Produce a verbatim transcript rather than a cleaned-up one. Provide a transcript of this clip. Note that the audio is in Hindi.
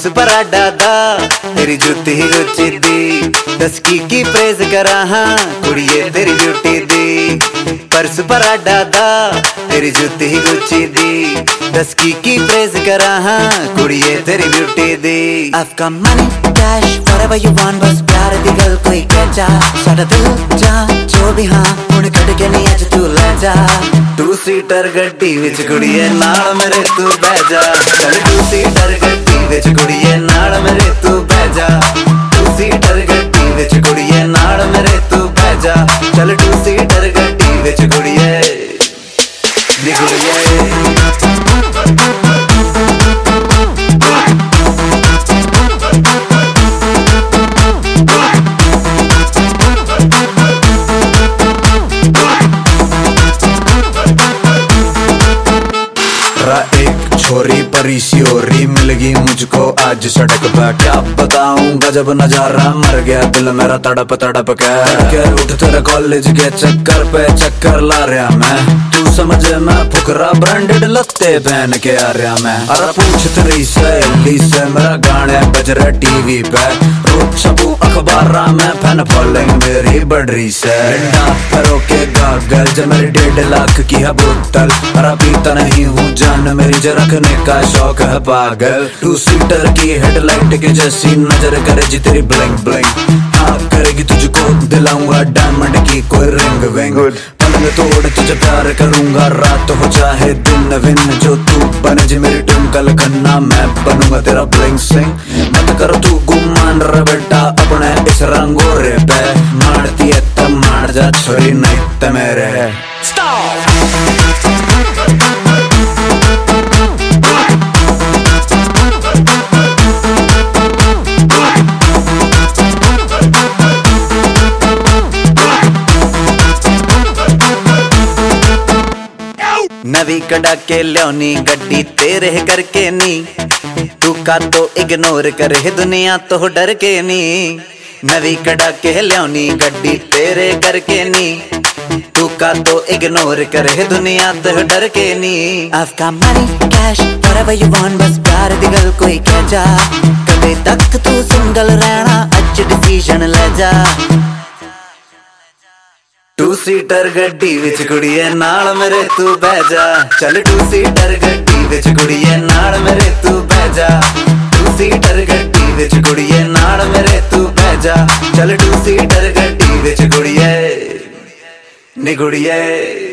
परस पराडा दा तेरी जुत्ती ही गुच्ची दी दस की की प्रेज करा हाँ कुड़िए तेरी ब्यूटी दी परस पराडा दा तेरी जुत्ती ही गुच्ची दी दस की की प्रेज करा हाँ कुड़िए तेरी ब्यूटी दी I've got money, cash, whatever you want बस प्यार दी गल कोई कह जा साडा दिल जा जो भी हाँ हुण कट के नहीं अज तू ले जा टू सीटर गड्डी विच कुड़िए नाल मेरे तू बह जा चल टू सीटर गड्डी विच कुड़िए नाल मेरे तू बह जा टू सीटर गड्डी विच कुड़िए नाल मेरे तू बह जा चल टू सीटर गड्डी विच कुड़िए नी कुड़िए एक छोरी परी सियोरी मिल गई मुझको आज सड़क पे क्या बताऊं गजब नजारा मर गया दिल मेरा तड़प तड़प के उठ तेरे कॉलेज के चक्कर पे चक्कर ला रहा मैं तू समझ मैं फुकरा ब्रांडेड लत्ते पहन के आ रहा मैं अरे पूछ तेरी सहेली से मेरा गाने बज रहा टीवी पे रोज छपू अखबार में फैन फॉलोइंग मेरी बढ़ रही से फरो के गागल जब मेरी डेढ़ लाख की है बोतल अरे पीता नहीं हूँ जान मेरी रखने का शौक है पागल टू सीटर की हेडलाइट के जैसी नजर करे जी तेरी ब्लिंग ब्लिंग हाँ करेगी तुझको दिलाऊंगा डायमंड की कोई रिंग विंग पलंग तोड़ तुझे प्यार करूंगा रात हो चाहे दिन विन जो तू बने जी मेरी ट्विंकल खन्ना मैं बनूंगा तेरा ब्लिंग सिंह मत कर तू गुमान रे बेटा अपने इस रंगोरे पे मारती है तब मार जा छोरी नहीं ते मेरे नवी कड़ा के लियोनी गड्डी तेरे करके नी तू का तो इग्नोर करे दुनिया तो डर के नी नवी कड़ा के लियोनी गड्डी तेरे करके नी तू का तो इग्नोर करे दुनिया तो डर के नी I've got money, cash, whatever you want बस प्यार दी गल कोई कह जा कदे तक तू सिंगल रहना अज डिसीजन ले जा टू सीटर गड्डी विच कुड़िए नाल मेरे तू बह जा चल टू सीटर गड्डी विच कुड़िए नाल मेरे तू बह जा टू सीटर गड्डी विच कुड़िए नाल मेरे तू बह जा चल टू सीटर गड्डी विच कुड़िए नी कुड़िए